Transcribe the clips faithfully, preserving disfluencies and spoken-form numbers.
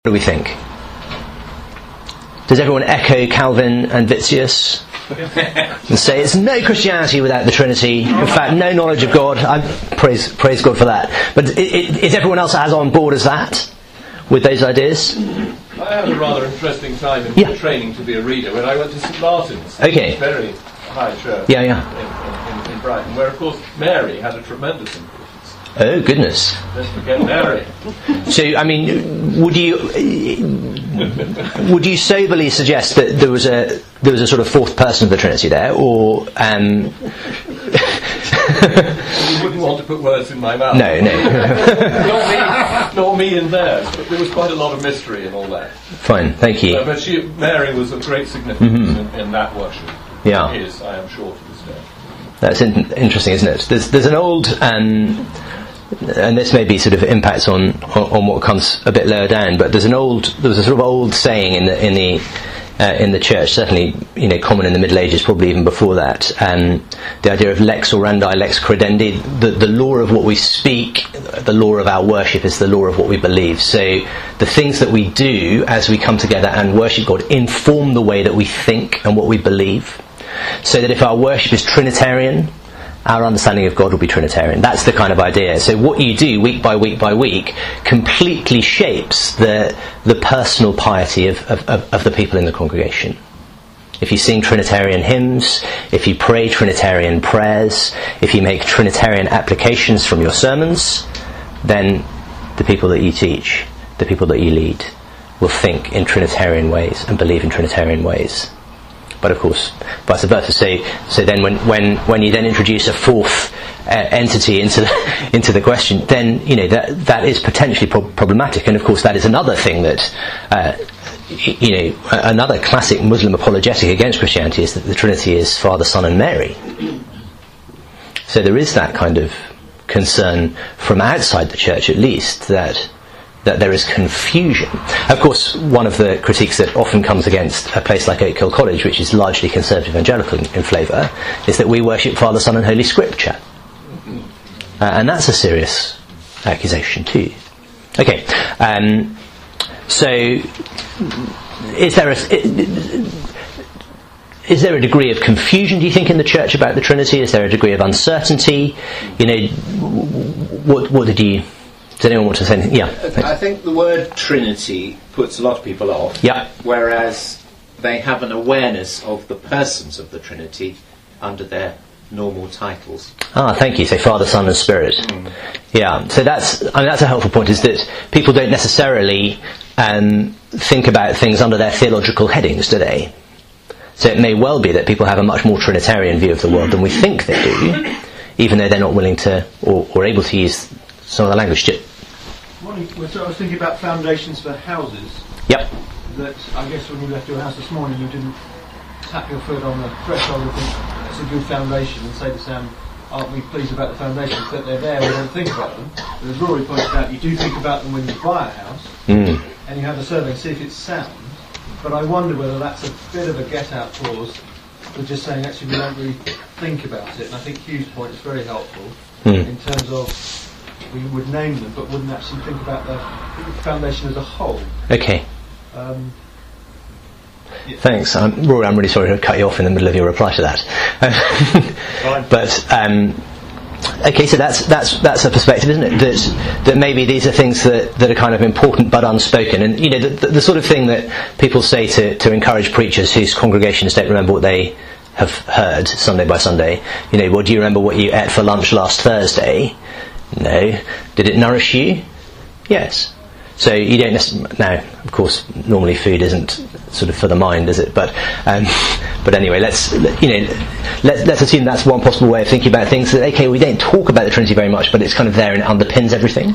What do we think? Does everyone echo Calvin and Vitzius and say it's no Christianity without the Trinity? In fact, no knowledge of God. I praise praise God for that. But it, it, is everyone else as on board as that with those ideas? I had a rather interesting time in yeah. training to be a reader when I went to St Martin's, okay. a very high church yeah, yeah. In, in, in Brighton, where of course Mary had a tremendous importance. Oh goodness! Let's forget Mary. So, I mean, would you would you soberly suggest that there was a there was a sort of fourth person of the Trinity there, or um... you wouldn't want to put words in my mouth? No, no. Not me, not me in theirs, but there was quite a lot of mystery in all that. Fine, thank you. Uh, but she, Mary was of great significance mm-hmm. in, in that worship. Yeah, it is, I am sure, to this day. That's in- interesting, isn't it? There's there's an old. Um, And this maybe sort of impacts on, on on what comes a bit lower down. But there's an old, there was a sort of old saying in the in the uh, in the church, certainly you know common in the Middle Ages, probably even before that. Um, the idea of lex orandi, lex credendi, the the law of what we speak, the law of our worship is the law of what we believe. So the things that we do as we come together and worship God inform the way that we think and what we believe. So that if our worship is Trinitarian, our understanding of God will be Trinitarian. That's the kind of idea. So what you do week by week by week completely shapes the the personal piety of, of, of the people in the congregation. If you sing Trinitarian hymns, if you pray Trinitarian prayers, if you make Trinitarian applications from your sermons, then the people that you teach, the people that you lead, will think in Trinitarian ways and believe in Trinitarian ways. But of course, vice versa. So, so then, when, when, when you then introduce a fourth uh, entity into the, into the question, then you know that that is potentially pro- problematic. And of course, that is another thing that uh, you know another classic Muslim apologetic against Christianity is that the Trinity is Father, Son, and Mary. So there is that kind of concern from outside the church, at least, that. that there is confusion. Of course, one of the critiques that often comes against a place like Oak Hill College, which is largely conservative evangelical in, in flavour, is that we worship Father, Son and Holy Scripture. Uh, and that's a serious accusation too. Okay, um, so is there a... Is there a degree of confusion, do you think, in the church about the Trinity? Is there a degree of uncertainty? You know, what, what did you... Does anyone want to say anything? Yeah. Thanks. I think the word Trinity puts a lot of people off. Yeah. Whereas they have an awareness of the persons of the Trinity under their normal titles. Ah, thank you. So Father, Son and Spirit. Mm. Yeah. So that's I mean that's a helpful point, is that people don't necessarily um, think about things under their theological headings, do they? So it may well be that people have a much more Trinitarian view of the world than we think they do, even though they're not willing to or, or able to use some of the language. Morning. So I was thinking about foundations for houses. Yep. That I guess when you left your house this morning, you didn't tap your foot on the threshold and think that's a good foundation and say to Sam, aren't we pleased about the foundations? But they're there, we don't think about them. But as Rory pointed out, you do think about them when you buy a house mm. and you have a survey and see if it's sound. But I wonder whether that's a bit of a get-out clause for just saying actually we don't really think about it. And I think Hugh's point is very helpful mm. in terms of we would name them, but wouldn't actually think about the foundation as a whole. Okay. Um, yeah. Thanks. Um, Rory, I'm really sorry to cut you off in the middle of your reply to that. Fine. But um, okay, so that's that's that's a perspective, isn't it? That that maybe these are things that, that are kind of important but unspoken, and you know the, the, the sort of thing that people say to to encourage preachers whose congregations don't remember what they have heard Sunday by Sunday. You know, well, do you remember what you ate for lunch last Thursday? No. Did it nourish you? Yes. So you don't necessarily... Now, of course, normally food isn't sort of for the mind, is it? But um, but anyway, let's you know let's let's assume that's one possible way of thinking about things. That okay, we don't talk about the Trinity very much, but it's kind of there and it underpins everything.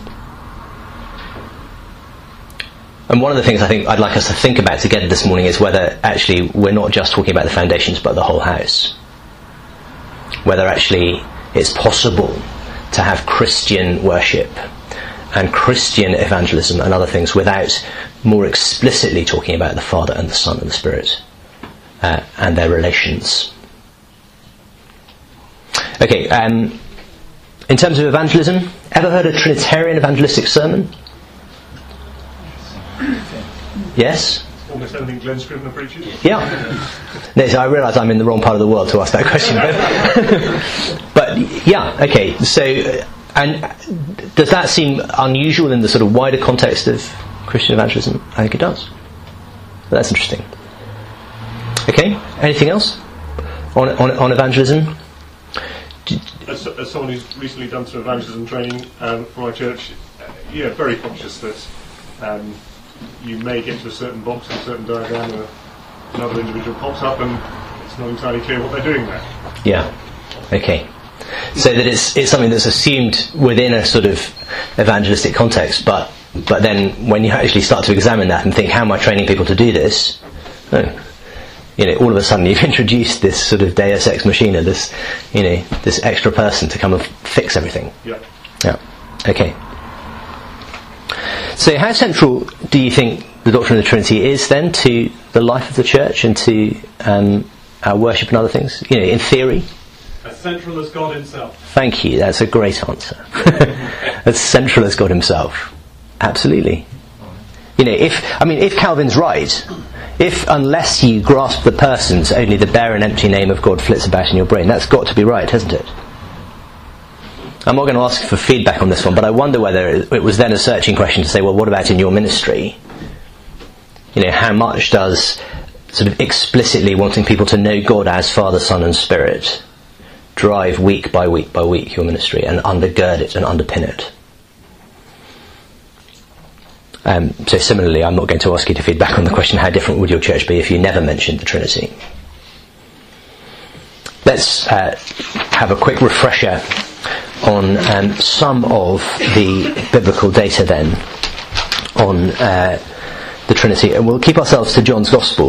And one of the things I think I'd like us to think about together this morning is whether actually we're not just talking about the foundations, but the whole house. Whether actually it's possible to have Christian worship and Christian evangelism and other things without more explicitly talking about the Father and the Son and the Spirit uh, and their relations. Okay, um, in terms of evangelism, ever heard a Trinitarian evangelistic sermon? Yes? Almost anything Glenn Scrivener preaches? Yeah. No, so I realise I'm in the wrong part of the world to ask that question. But, but yeah, okay. So, uh, and does that seem unusual in the sort of wider context of Christian evangelism? I think it does. But that's interesting. Okay, anything else on on, on evangelism? As, as someone who's recently done some evangelism training um, for my church, uh, yeah, very conscious that um, you may get to a certain box in a certain diagram and another individual pops up and it's not entirely clear what they're doing there. Yeah, okay. So that it's it's something that's assumed within a sort of evangelistic context, but but then when you actually start to examine that and think, how am I training people to do this? Oh, you know, all of a sudden you've introduced this sort of Deus ex machina, this, you know, this extra person to come and fix everything. Yeah. Yeah. Okay. So how central do you think the doctrine of the Trinity is then to the life of the church and to um, our worship and other things? You know, in theory? As central as God himself. Thank you, that's a great answer. As central as God himself. Absolutely. You know, if, I mean, if Calvin's right, if unless you grasp the persons, only the bare and empty name of God flits about in your brain, that's got to be right, hasn't it? I'm not going to ask for feedback on this one, but I wonder whether it was then a searching question to say, well, what about in your ministry? You know, how much does sort of explicitly wanting people to know God as Father, Son and Spirit drive week by week by week your ministry and undergird it and underpin it? Um, so similarly, I'm not going to ask you to feed back on the question, how different would your church be if you never mentioned the Trinity? Let's uh, have a quick refresher on um, some of the biblical data then on uh, the Trinity, and we'll keep ourselves to John's Gospel.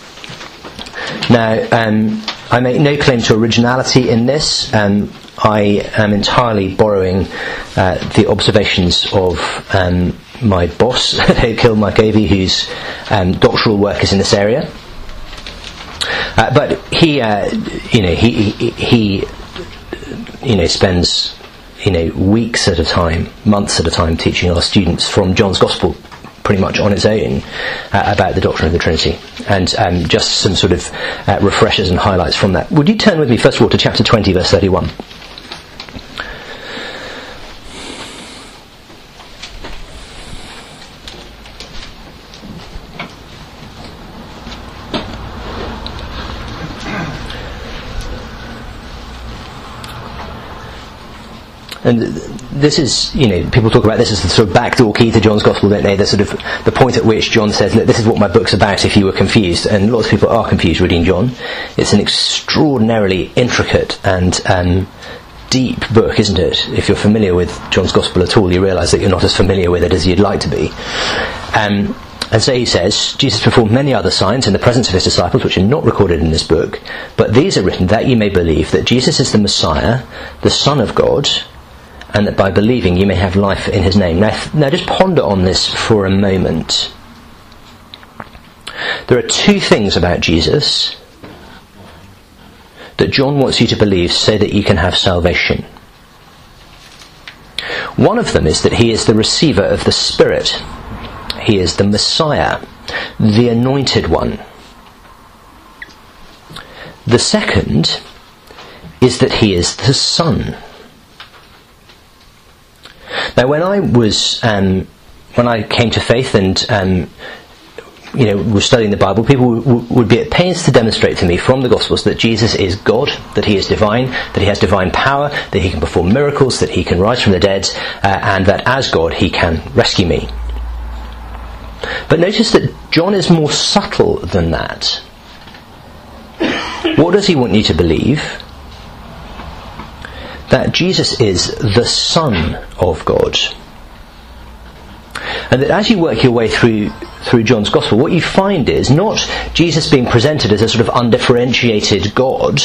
Now, um, I make no claim to originality in this. Um, I am entirely borrowing uh, the observations of um, my boss, Kilmark Avey, whose um, doctoral work is in this area. Uh, but he, uh, you know, he, he, he, you know, spends, you know, weeks at a time, months at a time, teaching our students from John's Gospel, pretty much on its own, uh, about the doctrine of the Trinity. And um, just some sort of uh, refreshers and highlights from that. Would you turn with me, first of all, to chapter twenty, verse thirty-one? And this is, you know, people talk about this as the sort of backdoor key to John's Gospel, don't they? The sort of the point at which John says, look, this is what my book's about if you were confused. And lots of people are confused reading John. It's an extraordinarily intricate and um, deep book, isn't it? If you're familiar with John's Gospel at all, you realise that you're not as familiar with it as you'd like to be. Um, and so he says, Jesus performed many other signs in the presence of his disciples, which are not recorded in this book, but these are written that you may believe that Jesus is the Messiah, the Son of God, and that by believing you may have life in his name. Now, now just ponder on this for a moment. There are two things about Jesus that John wants you to believe so that you can have salvation. One of them is that he is the receiver of the Spirit. He is the Messiah, the Anointed One. The second is that he is the Son. Now, when I was, um, when I came to faith and, um, you know, was studying the Bible, people w- w- would be at pains to demonstrate to me from the Gospels that Jesus is God, that he is divine, that he has divine power, that he can perform miracles, that he can rise from the dead, uh, and that as God he can rescue me. But notice that John is more subtle than that. What does he want you to believe? That Jesus is the Son of God. And that as you work your way through through John's Gospel, what you find is not Jesus being presented as a sort of undifferentiated God,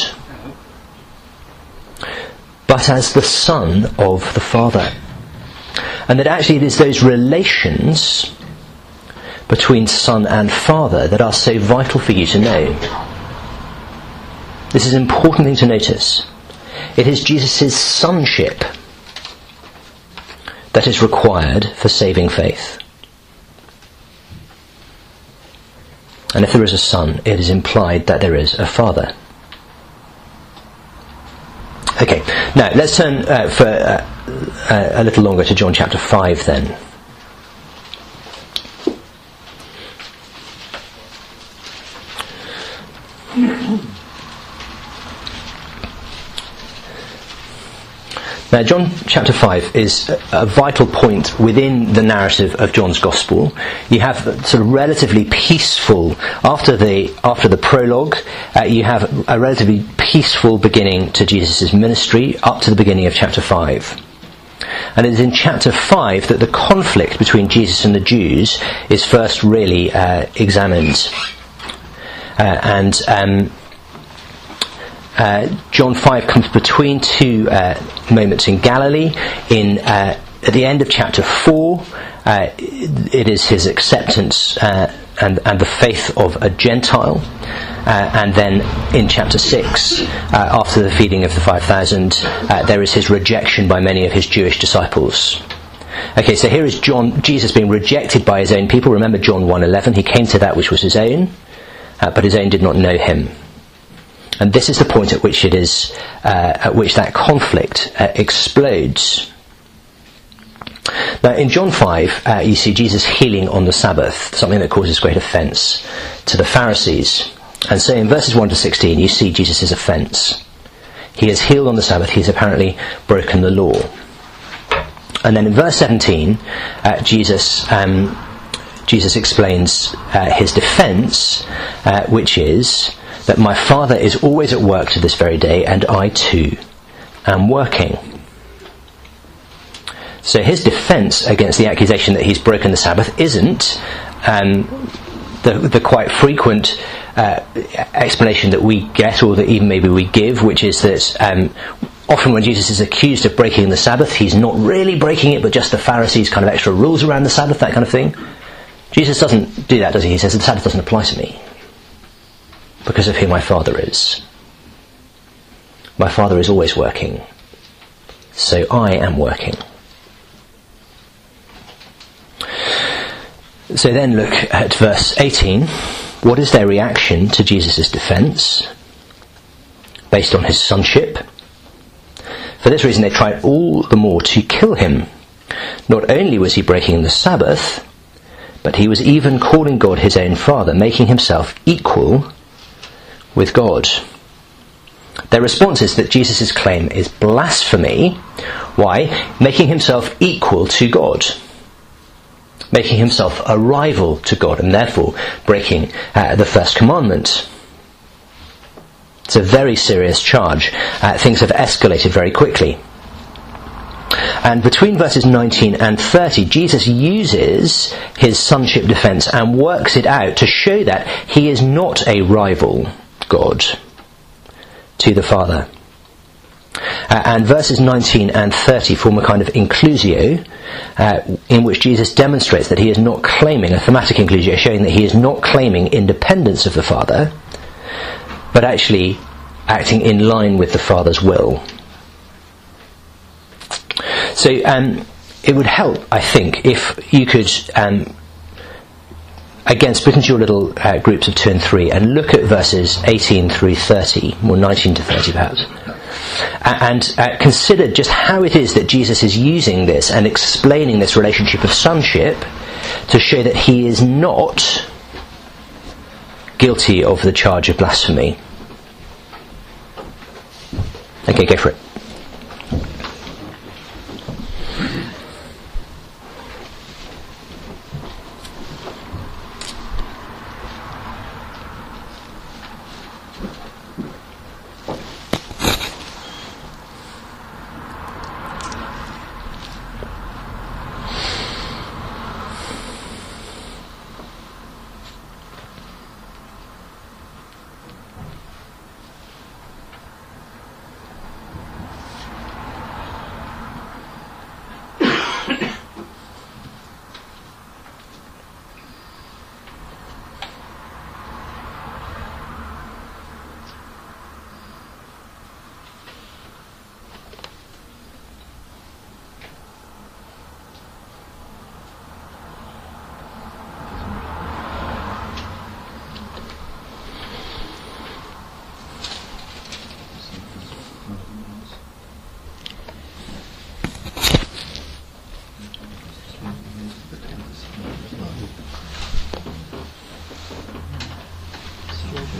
but as the Son of the Father. And that actually it is those relations between Son and Father that are so vital for you to know. This is an important thing to notice. It is Jesus' sonship that is required for saving faith. And if there is a son, it is implied that there is a father. Okay, now let's turn uh, for uh, uh, a little longer to John chapter five then. Now, John chapter five is a vital point within the narrative of John's Gospel. You have sort of relatively peaceful, after the after the prologue, uh, you have a relatively peaceful beginning to Jesus' ministry up to the beginning of chapter five. And it is in chapter five that the conflict between Jesus and the Jews is first really uh, examined. Uh, and um, Uh, John five comes between two uh, moments in Galilee. In uh, at the end of chapter four, uh, it is his acceptance uh, and and the faith of a Gentile, uh, and then in chapter six, uh, after the feeding of the five thousand, uh, there is his rejection by many of his Jewish disciples. Okay, so here is John, Jesus being rejected by his own people. Remember John one eleven. He came to that which was his own, uh, but his own did not know him. And this is the point at which it is, uh, at which that conflict uh, explodes. Now, in John five, uh, you see Jesus healing on the Sabbath, something that causes great offence to the Pharisees. And so, in verses one to sixteen, you see Jesus' offence. He has healed on the Sabbath. He has apparently broken the law. And then, in verse seventeen, uh, Jesus um, Jesus explains uh, his defence, uh, which is that my Father is always at work to this very day, and I too am working. So his defence against the accusation that he's broken the Sabbath isn't um, the, the quite frequent uh, explanation that we get, or that even maybe we give, which is that um, often when Jesus is accused of breaking the Sabbath, he's not really breaking it, but just the Pharisees' kind of extra rules around the Sabbath, that kind of thing. Jesus doesn't do that, does he? He says the Sabbath doesn't apply to me, because of who my Father is. My Father is always working, so I am working. So then look at verse eighteen. What is their reaction to Jesus' defence? Based on his sonship. For this reason they tried all the more to kill him. Not only was he breaking the Sabbath, but he was even calling God his own Father, making himself equal with God. Their response is that Jesus' claim is blasphemy. Why? Making himself equal to God. Making himself a rival to God, and therefore breaking uh, the first commandment. It's a very serious charge. Uh, things have escalated very quickly. And between verses nineteen and thirty, Jesus uses his sonship defence and works it out to show that he is not a rival God to the Father. Uh, and verses nineteen and thirty form a kind of inclusio, uh, in which Jesus demonstrates that he is not claiming, a thematic inclusio, showing that he is not claiming independence of the Father, but actually acting in line with the Father's will. So um, it would help, I think, if you could um, again split into your little uh, groups of two and three and look at verses eighteen through thirty, or nineteen to thirty perhaps, and uh, consider just how it is that Jesus is using this and explaining this relationship of sonship to show that he is not guilty of the charge of blasphemy. Okay, go for it.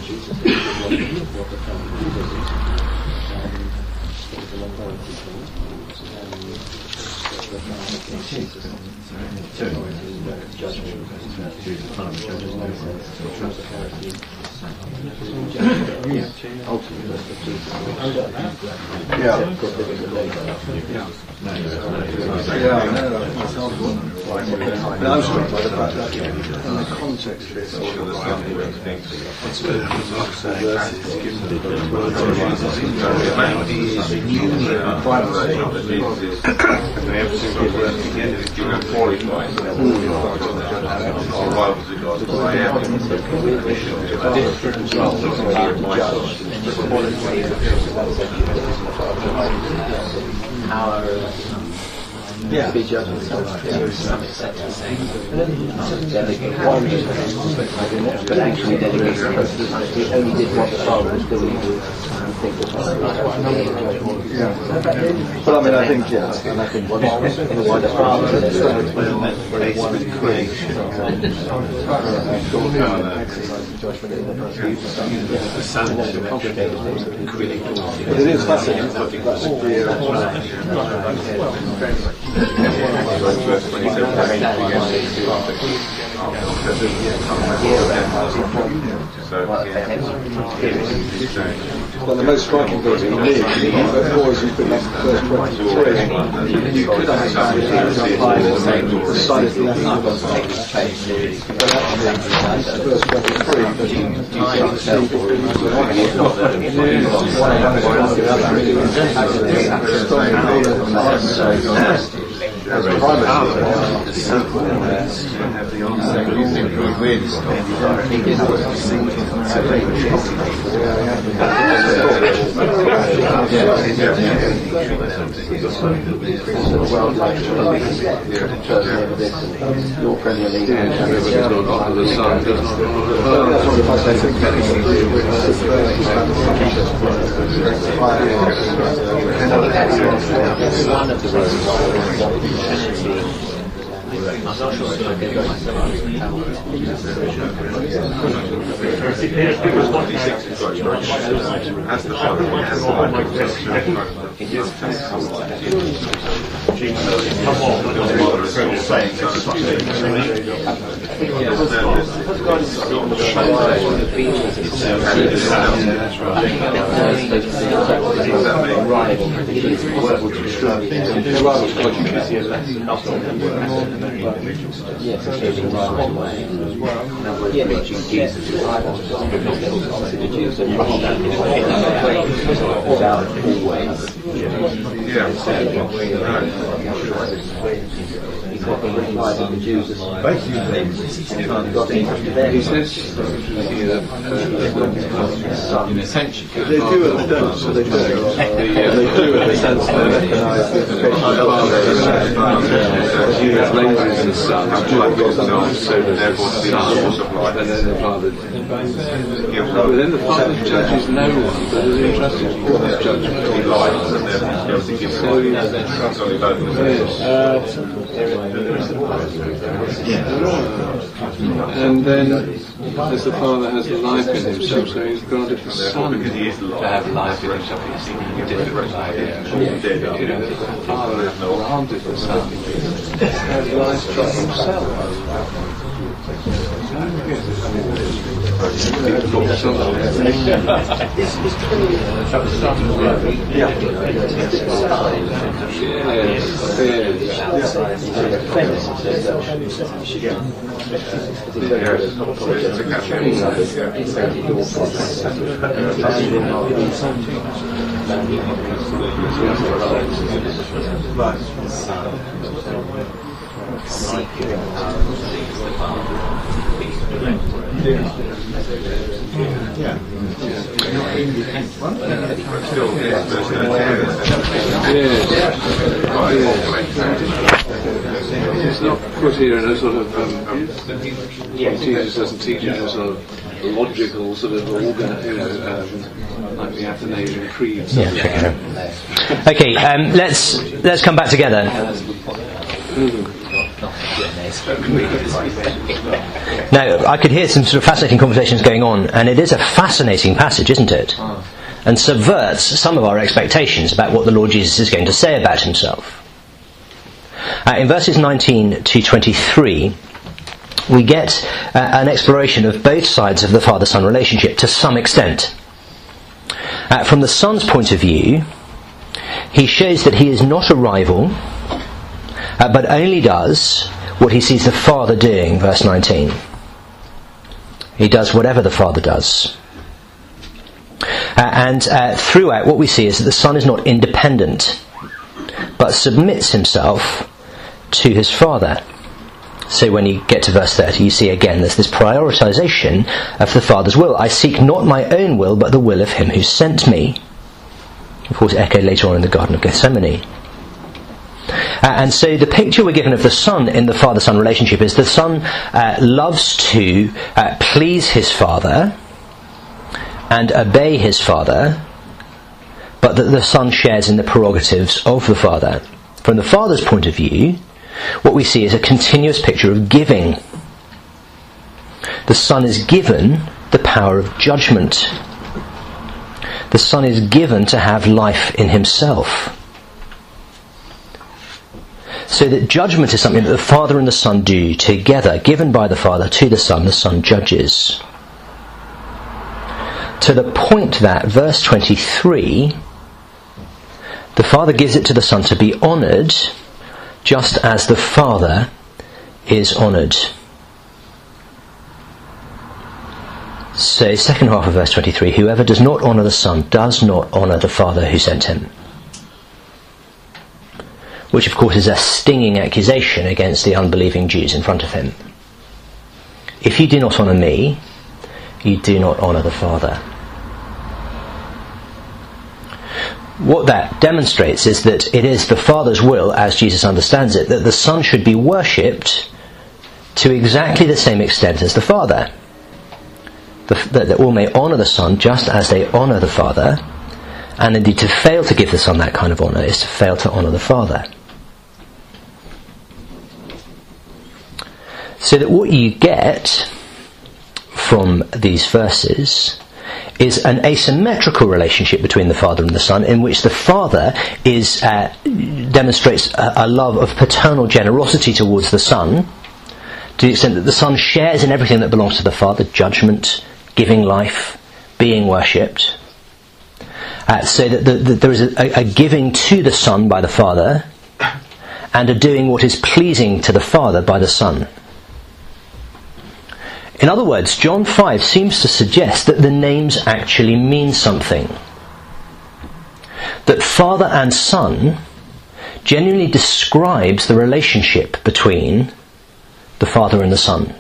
Jesus is what, what the family leaders is. Um, there's an authority for it. Um, the family of Jesus is uh, judgment. There's no sense of authority. Ultimately, that's what Jesus is. Yeah. Because there is a later. Yeah. Yeah, no, no, that's not one. But I was talking about the fact that in the context of this, all of the family things, it's verses given the words of Jesus in the New Bible Our yeah. to be judged to some extent the same. Delegate one, but actually delegate he only did what the Father was doing. I think it was yeah. But I mean, I think, yeah, and I think what the Father is creation. But it is fascinating. That's well, the most striking thing in me, of course, you've been left the first twenty-three. You could understand it as the side of the lesson, but actually, the first twenty-three, your Premier League and the sun does not one of the reasons why I'm not sure if I get yes, it's in right away. Now we're yeah, reaching Jesus is right on top. The Jews are without always. He's got the reply that the Jews are got in touch with them. He says, in a sense, they do it, they don't, so they do it. They do it in the sense that they recognise the Father later is the Son, so therefore the Son, and then the Father. But then the Father judges no one, but is entrusted to God's judgment. He lies, and therefore he gives so and then, as the Father has life in himself, so he's granted the Son to have life in himself. He's a different idea. You know, the Father has granted the Son to have life in himself. Yeah. It's not put here in a sort of um, Jesus doesn't teach it in a sort of logical sort of organ, you know, um, like the Athanasian Creed. Yeah, okay, um, let's let's come back together. Mm-hmm. Now, I could hear some sort of fascinating conversations going on, and it is a fascinating passage, isn't it? And subverts some of our expectations about what the Lord Jesus is going to say about himself. Uh, in verses nineteen to twenty-three, we get uh, an exploration of both sides of the father-son relationship to some extent. Uh, from the son's point of view, he shows that he is not a rival, uh, but only does what he sees the father doing, verse nineteen. He does whatever the father does. Uh, and uh, throughout, what we see is that the son is not independent, but submits himself to his father. So when you get to verse thirty, you see again there's this prioritization of the Father's will. I seek not my own will, but the will of him who sent me. Of course, echoed later on in the Garden of Gethsemane. Uh, and so the picture we're given of the son in the father-son relationship is the son uh, loves to uh, please his father and obey his father, but that the son shares in the prerogatives of the father. From the father's point of view, what we see is a continuous picture of giving. The son is given the power of judgment. The son is given to have life in himself. So that judgment is something that the father and the son do together, given by the father to the son, the son judges. To the point that, verse twenty-three, the father gives it to the son to be honoured, just as the Father is honoured. So, second half of verse twenty-three, whoever does not honour the Son does not honour the Father who sent him. Which, of course, is a stinging accusation against the unbelieving Jews in front of him. If you do not honour me, you do not honour the Father. What that demonstrates is that it is the Father's will, as Jesus understands it, that the Son should be worshipped to exactly the same extent as the Father. The, that, that all may honour the Son just as they honour the Father, and indeed to fail to give the Son that kind of honour is to fail to honour the Father. So that what you get from these verses is an asymmetrical relationship between the Father and the Son, in which the Father is uh, demonstrates a, a love of paternal generosity towards the Son, to the extent that the Son shares in everything that belongs to the Father: judgment, giving life, being worshipped. Uh, so that the, the, there is a, a giving to the Son by the Father, and a doing what is pleasing to the Father by the Son. In other words, John five seems to suggest that the names actually mean something. That Father and Son genuinely describes the relationship between the Father and the Son.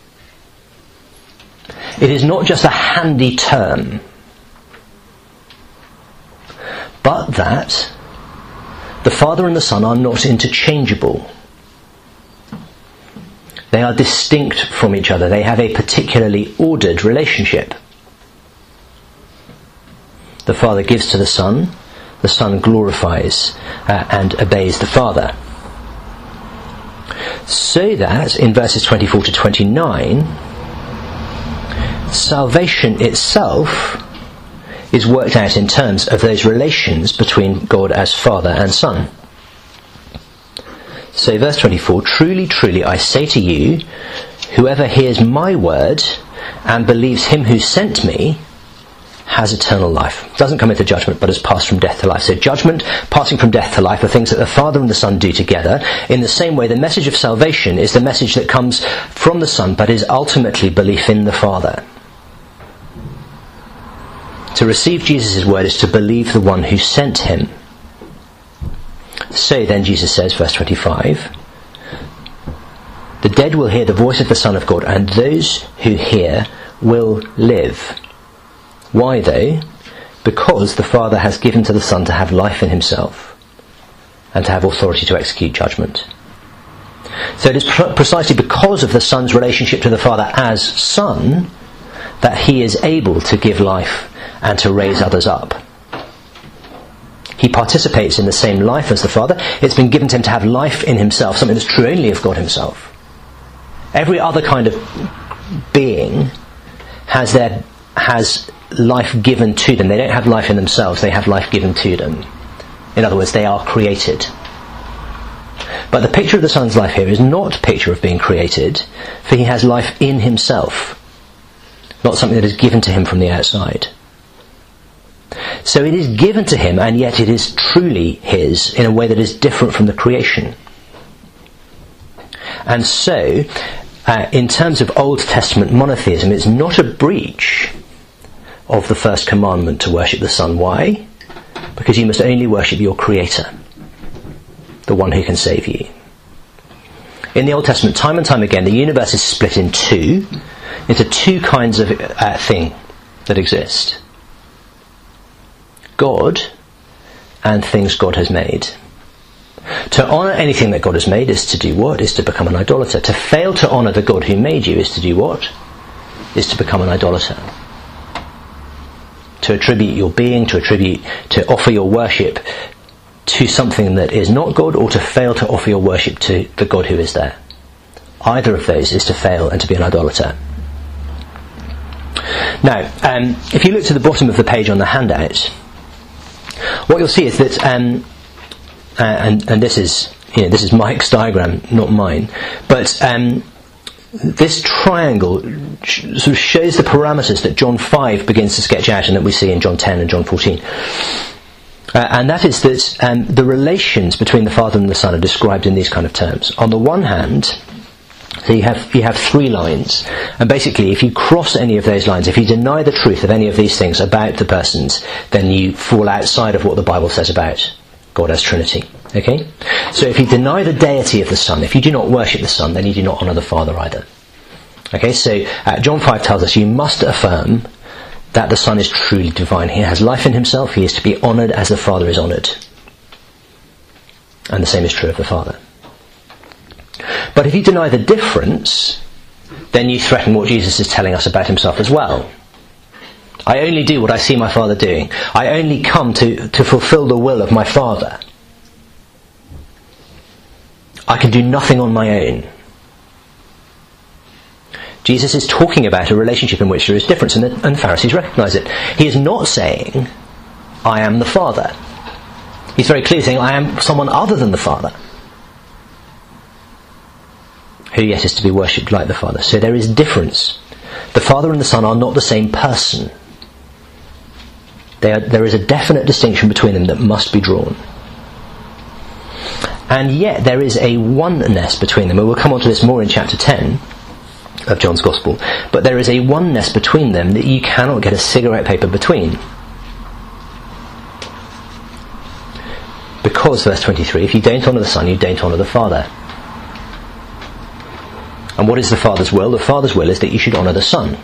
It is not just a handy term, but that the Father and the Son are not interchangeable. They are distinct from each other. They have a particularly ordered relationship. The Father gives to the Son, the Son glorifies uh, and obeys the Father. So that, in verses twenty-four to twenty-nine, salvation itself is worked out in terms of those relations between God as Father and Son. So verse twenty-four, truly, truly, I say to you, whoever hears my word and believes him who sent me has eternal life. Doesn't come into judgment, but has passed from death to life. So judgment, passing from death to life, are things that the Father and the Son do together. In the same way, the message of salvation is the message that comes from the Son, but is ultimately belief in the Father. To receive Jesus' word is to believe the one who sent him. So then Jesus says, verse twenty-five, the dead will hear the voice of the Son of God, and those who hear will live. Why though? Because the Father has given to the Son to have life in himself, and to have authority to execute judgment. So it is pr- precisely because of the Son's relationship to the Father as Son that he is able to give life and to raise others up. He participates in the same life as the Father. It's been given to him to have life in himself, something that's true only of God himself. Every other kind of being has their has life given to them. They don't have life in themselves, they have life given to them. In other words, they are created. But the picture of the Son's life here is not a picture of being created, for he has life in himself, not something that is given to him from the outside. So it is given to him, and yet it is truly his in a way that is different from the creation. And so, uh, in terms of Old Testament monotheism, it's not a breach of the first commandment to worship the Son. Why? Because you must only worship your Creator, the one who can save you. In the Old Testament, time and time again, the universe is split in two, into two kinds of uh, thing that exist. God and things God has made. To honour anything that God has made is to do what? Is to become an idolater. To fail to honour the God who made you is to do what? Is to become an idolater. To attribute your being, to attribute, to offer your worship to something that is not God, or to fail to offer your worship to the God who is there. Either of those is to fail and to be an idolater. Now, um, if you look to the bottom of the page on the handout, what you'll see is that, um, uh, and, and this is, you know, this is Mike's diagram, not mine, but um, this triangle sh- sort of shows the parameters that John five begins to sketch out and that we see in John ten and John fourteen. Uh, and that is that um, the relations between the Father and the Son are described in these kind of terms. On the one hand, so you have you have three lines, and basically if you cross any of those lines, if you deny the truth of any of these things about the persons, then you fall outside of what the Bible says about God as Trinity. Okay? So if you deny the deity of the Son, if you do not worship the Son, then you do not honour the Father either. Okay, so uh, John five tells us you must affirm that the Son is truly divine. He has life in himself, he is to be honoured as the Father is honoured. And the same is true of the Father. But if you deny the difference, then you threaten what Jesus is telling us about himself as well. I only do what I see my Father doing. I only come to, to fulfill the will of my Father. I can do nothing on my own. Jesus is talking about a relationship in which there is difference, and the and Pharisees recognise it. He is not saying, I am the Father. He's very clearly saying, I am someone other than the Father, who yet is to be worshipped like the Father. So there is difference. The Father and the Son are not the same person. They are, there is a definite distinction between them that must be drawn. And yet there is a oneness between them, and we'll come on to this more in chapter ten of John's Gospel, but there is a oneness between them that you cannot get a cigarette paper between. Because, verse twenty-three, if you don't honour the Son, you don't honour the Father. And what is the Father's will? The Father's will is that you should honour the Son.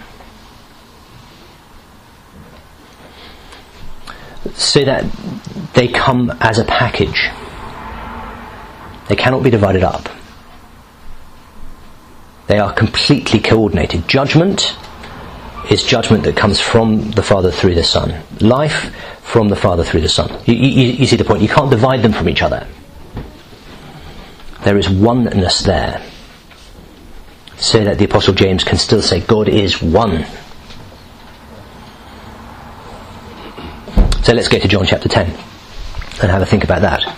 So that they come as a package. They cannot be divided up. They are completely coordinated. Judgment is judgment that comes from the Father through the Son. Life from the Father through the Son. You, you, you see the point. You can't divide them from each other. There is oneness there. So that the Apostle James can still say God is one. So let's go to John chapter ten and have a think about that.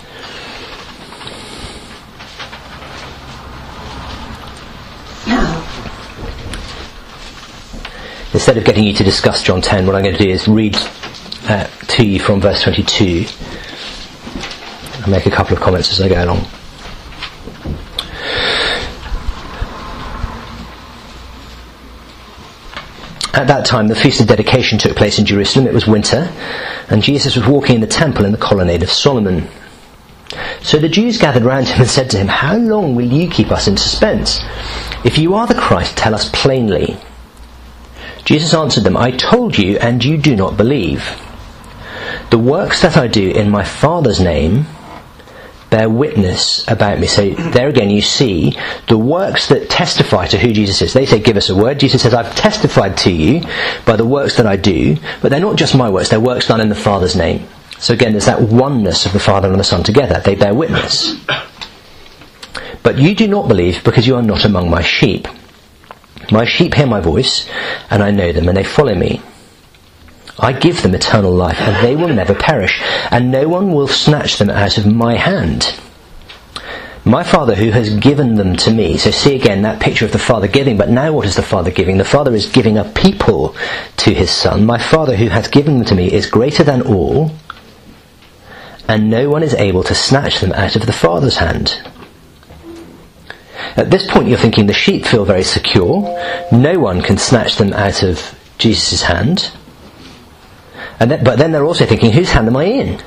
Instead of getting you to discuss John ten, what I'm going to do is read uh, to you from verse twenty-two and make a couple of comments as I go along. At that time, the Feast of Dedication took place in Jerusalem. It was winter, and Jesus was walking in the temple in the colonnade of Solomon. So the Jews gathered round him and said to him, "How long will you keep us in suspense? If you are the Christ, tell us plainly." Jesus answered them, "I told you, and you do not believe. The works that I do in my Father's name bear witness about me." So there again you see the works that testify to who Jesus is. They say, "Give us a word." Jesus says, "I've testified to you by the works that I do," but they're not just my works, they're works done in the Father's name. So again, there's that oneness of the Father and the Son together. They bear witness. But you do not believe because you are not among my sheep. My sheep hear my voice, and I know them, and they follow me. I give them eternal life, and they will never perish, and no one will snatch them out of my hand. My Father who has given them to me. So see again that picture of the Father giving, but now what is the Father giving? The Father is giving a people to his Son. My Father who has given them to me is greater than all, and no one is able to snatch them out of the Father's hand. At this point you're thinking the sheep feel very secure. No one can snatch them out of Jesus' hand. And then, but then they're also thinking, whose hand am I in?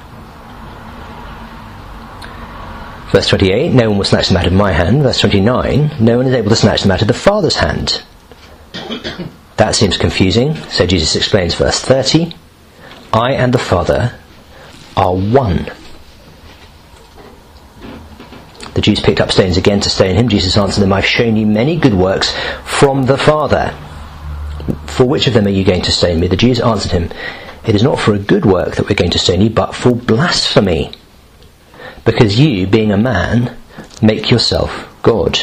Verse twenty-eight, no one will snatch them out of my hand. Verse twenty-nine, no one is able to snatch them out of the Father's hand. That seems confusing, so Jesus explains verse thirty, I and the Father are one. The Jews picked up stones again to stone him. Jesus answered them, I've shown you many good works from the Father. For which of them are you going to stone me? The Jews answered him, it is not for a good work that we're going to stone you, but for blasphemy. Because you, being a man, make yourself God.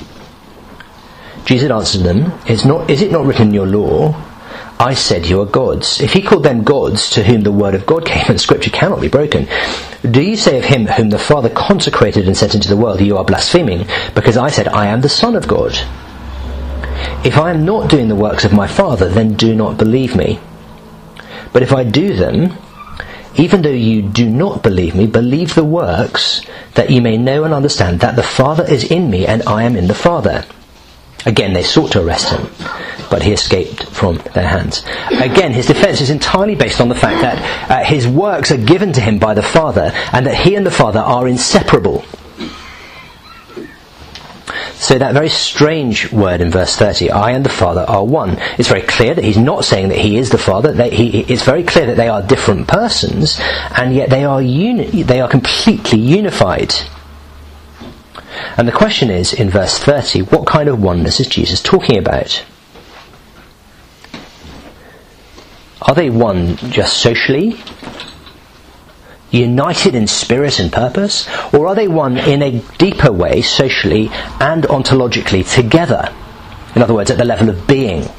Jesus answered them, is, not, is it not written in your law, I said you are gods? If he called them gods to whom the word of God came, and scripture cannot be broken, do you say of him whom the Father consecrated and sent into the world, you are blaspheming, because I said I am the Son of God? If I am not doing the works of my Father, then do not believe me. But if I do them, even though you do not believe me, believe the works, that you may know and understand that the Father is in me and I am in the Father. Again, they sought to arrest him, but he escaped from their hands. Again, his defence is entirely based on the fact that uh, his works are given to him by the Father, and that he and the Father are inseparable. So that very strange word in verse thirty, I and the Father are one. It's very clear that he's not saying that he is the Father. They, he, it's very clear that they are different persons, and yet they are uni- they are completely unified. And the question is, in verse thirty, what kind of oneness is Jesus talking about? Are they one just socially, united in spirit and purpose, or are they one in a deeper way, socially and ontologically together? In other words, at the level of being.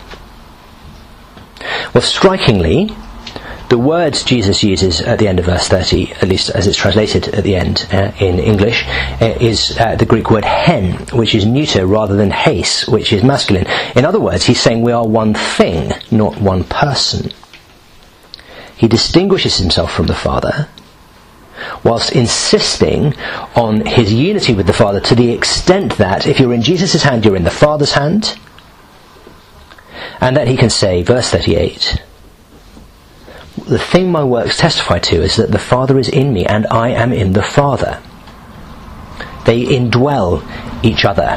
Well, strikingly, the words Jesus uses at the end of verse thirty, at least as it's translated at the end uh, in English, uh, is uh, the Greek word hen, which is neuter rather than heis, which is masculine. In other words, he's saying we are one thing, not one person. He distinguishes himself from the Father, whilst insisting on his unity with the Father to the extent that if you're in Jesus' hand, you're in the Father's hand, and that he can say, verse thirty-eight, the thing my works testify to is that the Father is in me and I am in the Father. They indwell each other.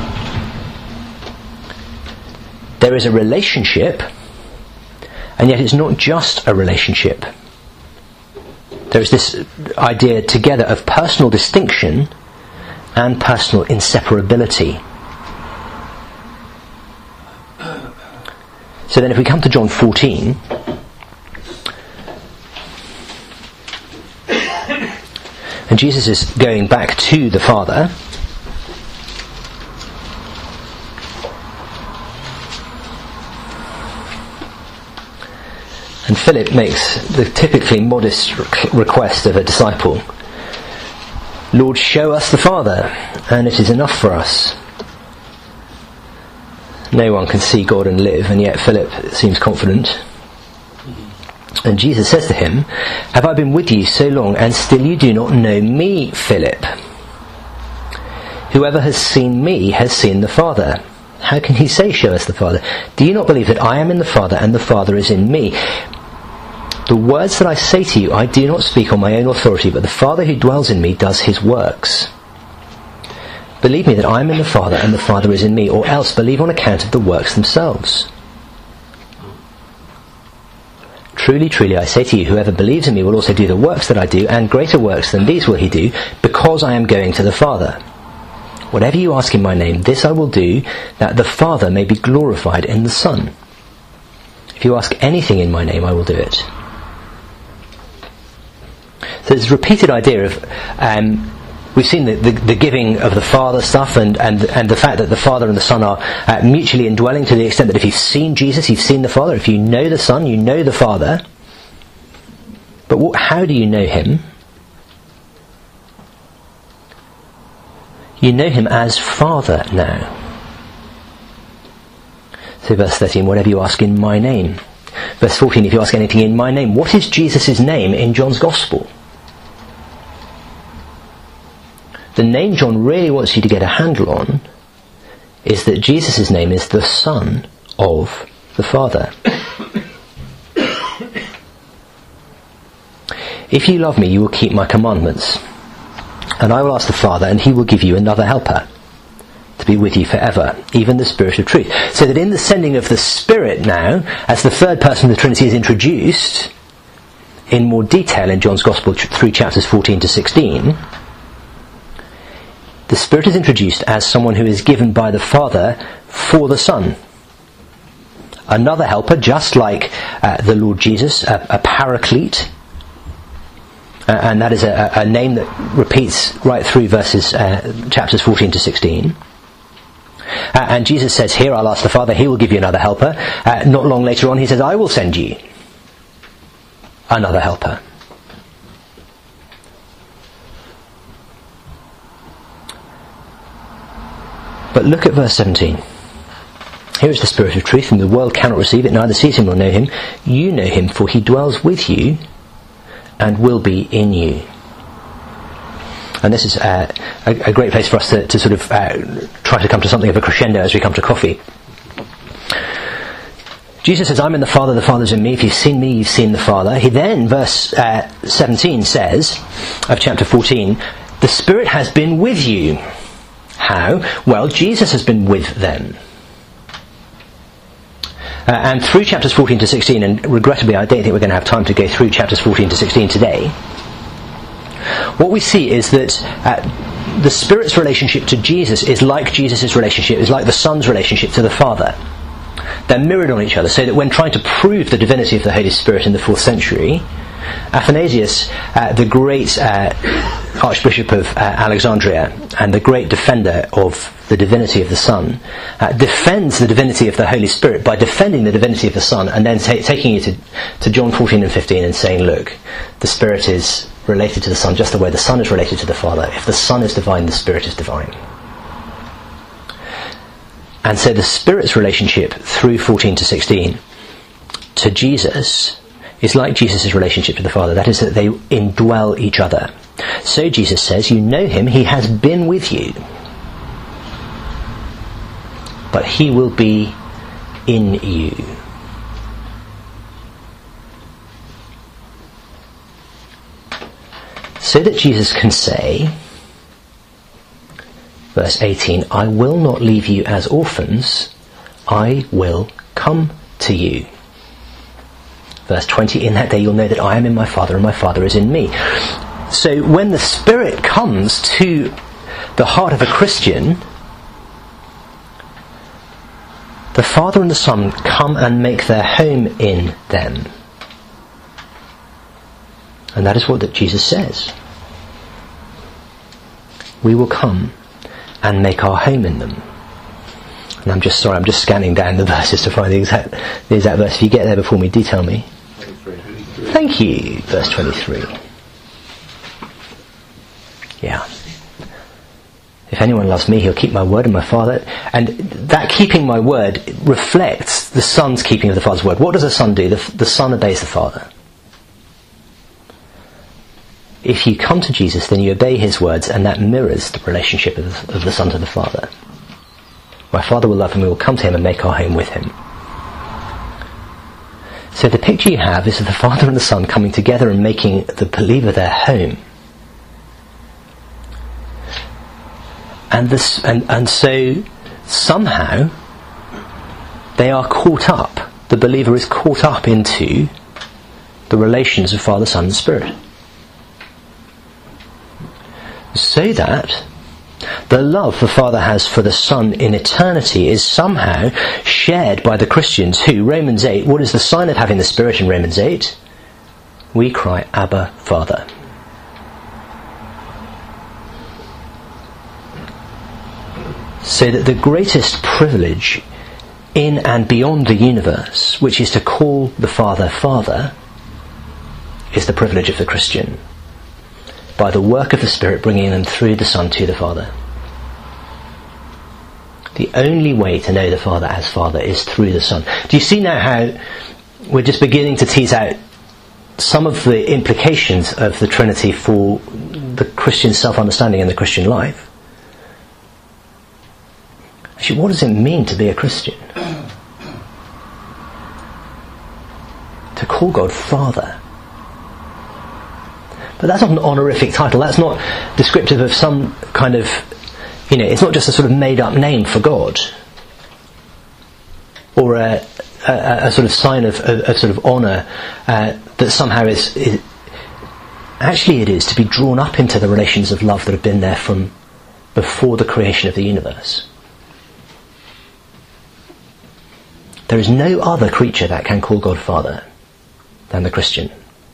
There is a relationship, and yet it's not just a relationship. There is this idea together of personal distinction and personal inseparability. So then if we come to John fourteen, and Jesus is going back to the Father, and Philip makes the typically modest request of a disciple, Lord, show us the Father, and it is enough for us. No one can see God and live, and yet Philip seems confident. And Jesus says to him, have I been with you so long, and still you do not know me, Philip? Whoever has seen me has seen the Father. How can he say, show us the Father? Do you not believe that I am in the Father, and the Father is in me? The words that I say to you, I do not speak on my own authority, but the Father who dwells in me does his works. Believe me that I am in the Father, and the Father is in me, or else believe on account of the works themselves. Truly, truly, I say to you, whoever believes in me will also do the works that I do, and greater works than these will he do, because I am going to the Father. Whatever you ask in my name, this I will do, that the Father may be glorified in the Son. If you ask anything in my name, I will do it. So there's a repeated idea of, um, we've seen the, the, the giving of the Father stuff, and, and, and the fact that the Father and the Son are uh, mutually indwelling, to the extent that if you've seen Jesus, you've seen the Father. If you know the Son, you know the Father. But what, how do you know him? You know him as Father now. So verse thirteen, whatever you ask in my name. Verse fourteen, if you ask anything in my name. What is Jesus' name in John's Gospel? The name John really wants you to get a handle on is that Jesus' name is the Son of the Father. If you love me, you will keep my commandments. And I will ask the Father, and he will give you another helper to be with you forever, even the Spirit of truth. So that in the sending of the Spirit now, as the third person of the Trinity is introduced in more detail in John's Gospel through chapters fourteen to sixteen, the Spirit is introduced as someone who is given by the Father for the Son. Another helper, just like uh, the Lord Jesus, a, a paraclete. Uh, and that is a, a name that repeats right through verses uh, chapters fourteen to sixteen. Uh, and Jesus says here, I'll ask the Father, he will give you another helper. Uh, not long later on he says, I will send you another helper. But look at verse seventeen. Here is the Spirit of truth, and the world cannot receive it, neither sees him nor know him. You know him, for he dwells with you and will be in you. And this is uh, a, a great place for us to, to sort of uh, try to come to something of a crescendo as we come to coffee. Jesus says, I'm in the Father, the Father's in me. If you've seen me, you've seen the Father. He then, verse uh, seventeen says, of chapter fourteen, the Spirit has been with you. How? Well, Jesus has been with them. Uh, and through chapters fourteen to sixteen, and regrettably I don't think we're going to have time to go through chapters fourteen to sixteen today, what we see is that uh, the Spirit's relationship to Jesus is like Jesus' relationship, is like the Son's relationship to the Father. They're mirrored on each other, so that when trying to prove the divinity of the Holy Spirit in the fourth century, Athanasius, uh, the great uh, Archbishop of uh, Alexandria and the great defender of the divinity of the Son, uh, defends the divinity of the Holy Spirit by defending the divinity of the Son, and then ta- taking you to, to John fourteen and fifteen and saying, look, the Spirit is related to the Son just the way the Son is related to the Father. If the Son is divine, the Spirit is divine. And so the Spirit's relationship through fourteen to sixteen to Jesus is like Jesus' relationship to the Father. That is, that they indwell each other. So Jesus says, you know him, he has been with you, but he will be in you. So that Jesus can say, verse eighteen, I will not leave you as orphans, I will come to you. Verse twenty, in that day you'll know that I am in my Father and my Father is in me. So when the Spirit comes to the heart of a Christian, the Father and the Son come and make their home in them. And that is what that Jesus says. We will come and make our home in them. And I'm just sorry, I'm just scanning down the verses to find the exact the exact verse. If you get there before me, do tell me. Thank you. Verse twenty-three. Yeah. If anyone loves me, he'll keep my word, and my Father... And that keeping my word reflects the Son's keeping of the Father's word. What does the Son do? The, the Son obeys the Father. If you come to Jesus, then you obey his words, and that mirrors the relationship of, of the Son to the Father. My Father will love him, we will come to him and make our home with him. So the picture you have is of the Father and the Son coming together and making the believer their home. And this, and, and so somehow they are caught up, the believer is caught up into the relations of Father, Son and Spirit. So that the love the Father has for the Son in eternity is somehow shared by the Christians who, Romans eight, what is the sign of having the Spirit in Romans eight? We cry, Abba, Father. So that the greatest privilege in and beyond the universe, which is to call the Father Father, is the privilege of the Christian, by the work of the Spirit bringing them through the Son to the Father. The only way to know the Father as Father is through the Son. Do you see now how we're just beginning to tease out some of the implications of the Trinity for the Christian self-understanding and the Christian life? Actually, what does it mean to be a Christian? To call God Father. But that's not an honorific title. That's not descriptive of some kind of, you know, it's not just a sort of made-up name for God, or a, a, a sort of sign of, of, of sort of honour uh, that somehow is, is. Actually, it is to be drawn up into the relations of love that have been there from before the creation of the universe. There is no other creature that can call God Father than the Christian.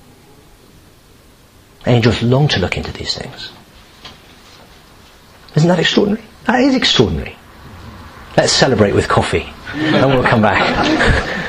Angels long to look into these things. Isn't that extraordinary? That is extraordinary. Let's celebrate with coffee, and we'll come back.